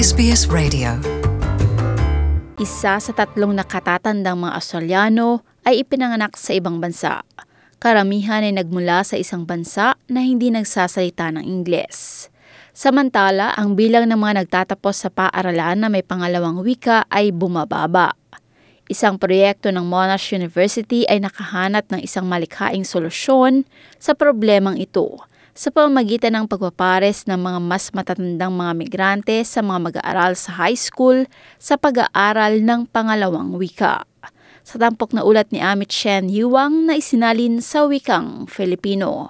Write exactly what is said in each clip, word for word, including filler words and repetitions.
S B S Radio. Isa sa tatlong nakatatandang mga Australiano ay ipinanganak sa ibang bansa. Karamihan ay nagmula sa isang bansa na hindi nagsasalita ng Ingles. Samantala, ang bilang ng mga nagtatapos sa paaralan na may pangalawang wika ay bumababa. Isang proyekto ng Monash University ay nakahanap ng isang malikhaing solusyon sa problemang ito sa pamamagitan ng pagpapares ng mga mas matatandang mga migrante sa mga mag-aaral sa high school sa pag-aaral ng pangalawang wika. Sa tampok na ulat ni Amit Shen Yuang na isinalin sa wikang Filipino.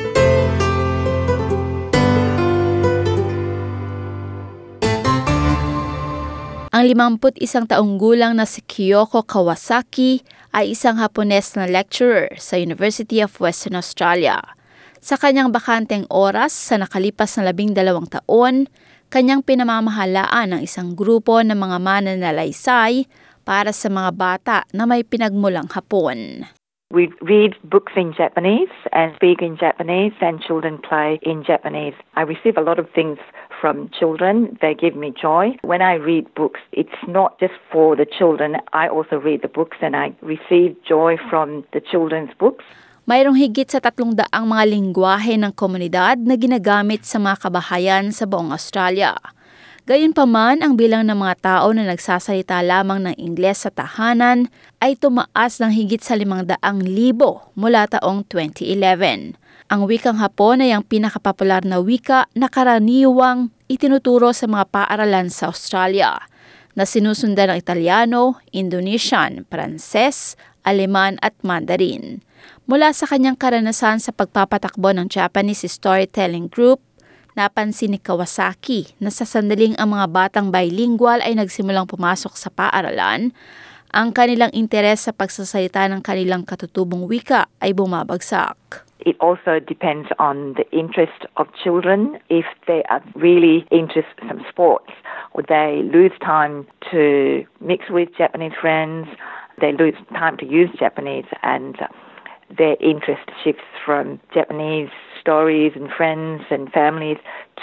Ang limamput isang taong gulang na si Kyoko Kawasaki ay isang Hapones na lecturer sa University of Western Australia. Sa kanyang bakanteng oras sa nakalipas na labing dalawang taon, kanyang pinamamahalaan ng isang grupo ng mga mananalaysay para sa mga bata na may pinagmulang Hapon. We read books in Japanese and speak in Japanese, and children play in Japanese. I receive a lot of things from children. They give me joy. When I read books, it's not just for the children. I also read the books and I receive joy from the children's books. Mayroong higit sa tatlong daang mga lingwahe ng komunidad na ginagamit sa mga kabahayan sa buong Australia. Gayunpaman, ang bilang ng mga tao na nagsasalita lamang ng Ingles sa tahanan ay tumaas ng higit sa limang daang libo mula taong twenty eleven. Ang wikang Hapon ay ang pinakapopular na wika na karaniwang itinuturo sa mga paaralan sa Australia, na sinusundan ng Italiano, Indonesian, Pranses, Aleman at Mandarin. Mula sa kanyang karanasan sa pagpapatakbo ng Japanese Storytelling Group, napansin ni Kawasaki na sa sandaling ang mga batang bilingual ay nagsimulang pumasok sa paaralan, ang kanilang interes sa pagsasalita ng kanilang katutubong wika ay bumabagsak. It also depends on the interest of children. If they are really interested in some sports, or they lose time to mix with Japanese friends, they lose time to use Japanese, and their interest shifts from Japanese stories and friends and families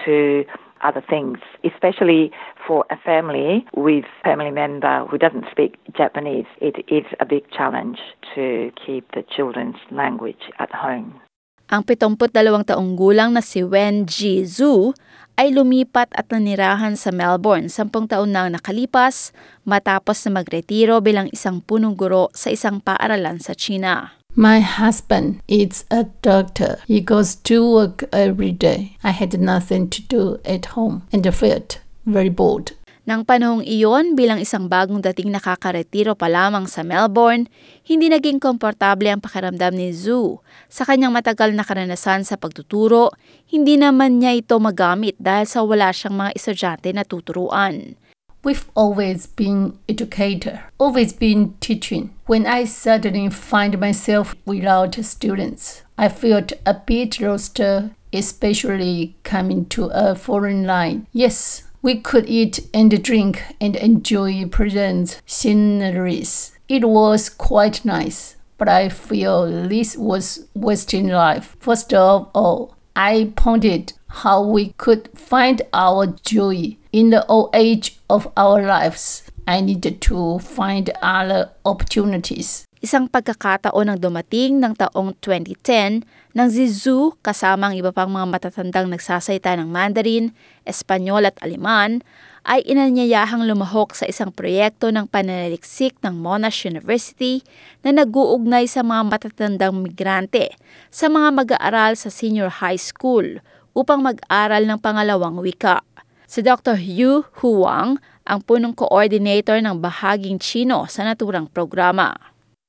to other things, especially for a family with a family member who doesn't speak Japanese. It is a big challenge to keep the children's language at home. Ang pitongput dalawang taong gulang na si Wen Ji Zhu ay lumipat at nanirahan sa Melbourne sampung taon na nakalipas matapos na magretiro bilang isang punong guro sa isang paaralan sa China. My husband is a doctor. He goes to work every day. I had nothing to do at home and felt very bored. Nang panahong iyon, bilang isang bagong dating nakakaretiro pa lamang sa Melbourne, hindi naging komportable ang pakiramdam ni Zhu. Sa kanyang matagal na karanasan sa pagtuturo, hindi naman niya ito magamit dahil sa wala siyang mga estudyante na tuturuan. We've always been educator, always been teaching. When I suddenly find myself without students, I felt a bit lost, especially coming to a foreign land. Yes, we could eat and drink and enjoy pleasant sceneries. It was quite nice, but I feel this was wasting life. First of all, I pondered how we could find our joy in the old age of our lives. I needed to find other opportunities. Isang pagkakataon ang dumating ng taong twenty ten nang si Zhu kasama ang iba pang mga matatandang nagsasalita ng Mandarin, Espanyol at Aleman ay inanyayahang lumahok sa isang proyekto ng pananaliksik ng Monash University na nag-uugnay sa mga matatandang migrante sa mga mag-aaral sa senior high school upang mag-aral ng pangalawang wika. Si Doctor Yu Huang ang punong coordinator ng bahaging Chino sa naturang programa.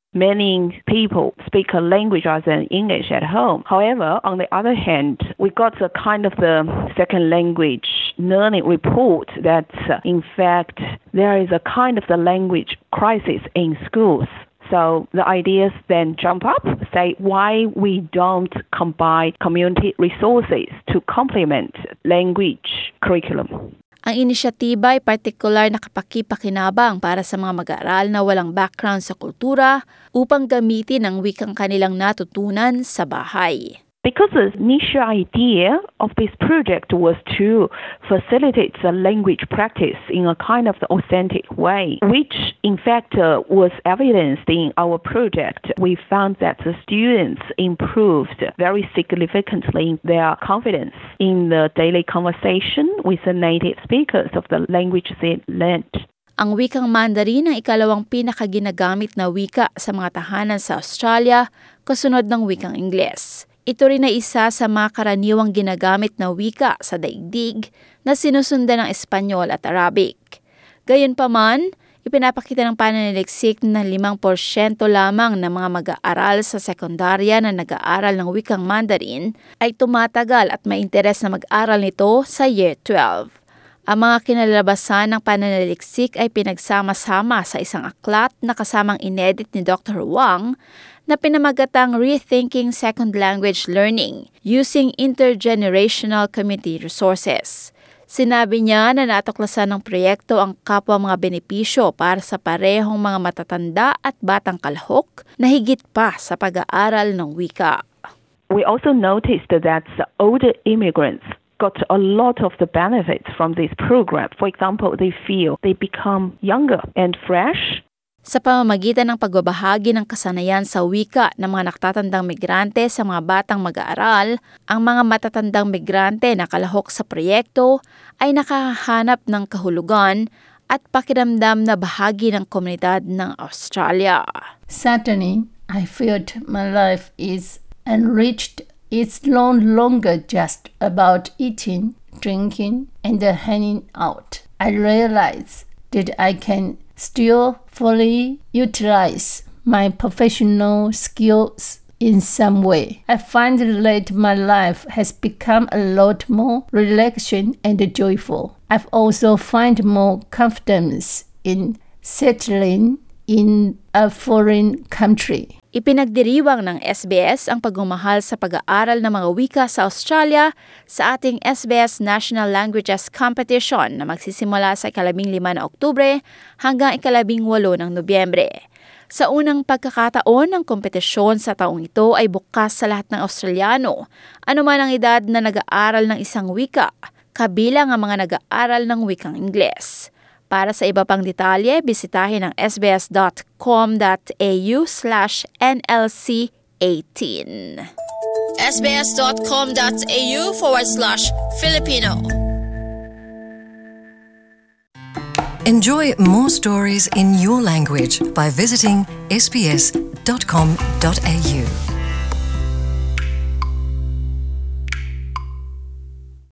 Many people speak a language other than English at home. However, on the other hand, we got the kind of the second language learning report that, uh, in fact, there is a kind of the language crisis in schools. So the ideas then jump up, say why we don't combine community resources to complement language curriculum. Ang inisyatiba ay partikular na kapaki-pakinabang para sa mga mag-aaral na walang background sa kultura upang gamitin ang wikang kanilang natutunan sa bahay. Because the initial idea of this project was to facilitate the language practice in a kind of authentic way, which in fact uh, was evidenced in our project. We found that the students improved very significantly their confidence in the daily conversation with the native speakers of the language they learned. Ang wikang Mandarin ang ikalawang pinakaginagamit na wika sa mga tahanan sa Australia, kasunod ng wikang Ingles. Ito rin ay isa sa mga karaniwang ginagamit na wika sa daigdig na sinusundan ng Espanyol at Arabic. Gayunpaman, ipinapakita ng pananaliksik na limang porsyento lamang ng mga mag-aaral sa sekundarya na nag-aaral ng wikang Mandarin ay tumatagal at may interes na mag-aral nito sa Year twelve. Ang mga kinalabasan ng pananaliksik ay pinagsama-sama sa isang aklat na kasamang inedit ni Doctor Wang na pinamagatang Rethinking Second Language Learning Using Intergenerational Community Resources. Sinabi niya na natuklasan ng proyekto ang kapwa mga benepisyo para sa parehong mga matatanda at batang kalahok na higit pa sa pag-aaral ng wika. We also noticed that the older immigrants got a lot of the benefits from this program. For example, they feel they become younger and fresh. Sa pamamagitan ng pagbabahagi ng kasanayan sa wika ng mga nakatatandang migrante sa mga batang mag-aaral, ang mga matatandang migrante na kalahok sa proyekto ay nakahanap ng kahulugan at pakiramdam na bahagi ng komunidad ng Australia. Suddenly, I felt my life is enriched. It's no longer just about eating, drinking, and hanging out. I realize that I can still fully utilize my professional skills in some way. I find that my life has become a lot more relaxing and joyful. I've also found more confidence in settling in a foreign country. Ipinagdiriwang ng S B S ang pagmamahal sa pag-aaral ng mga wika sa Australia sa ating S B S National Languages Competition na magsisimula sa ikalabing lima na Oktubre hanggang ikalabing walo ng Nobyembre. Sa unang pagkakataon ng kompetisyon sa taong ito ay bukas sa lahat ng Australiano, anuman ang edad na nag-aaral ng isang wika, kabilang ang mga nag-aaral ng wikang Ingles. Para sa iba pang detalye, bisitahin ang sbs.com.au slash NLC18. sbs.com.au forward slash Filipino. Enjoy more stories in your language by visiting s b s dot com dot a u.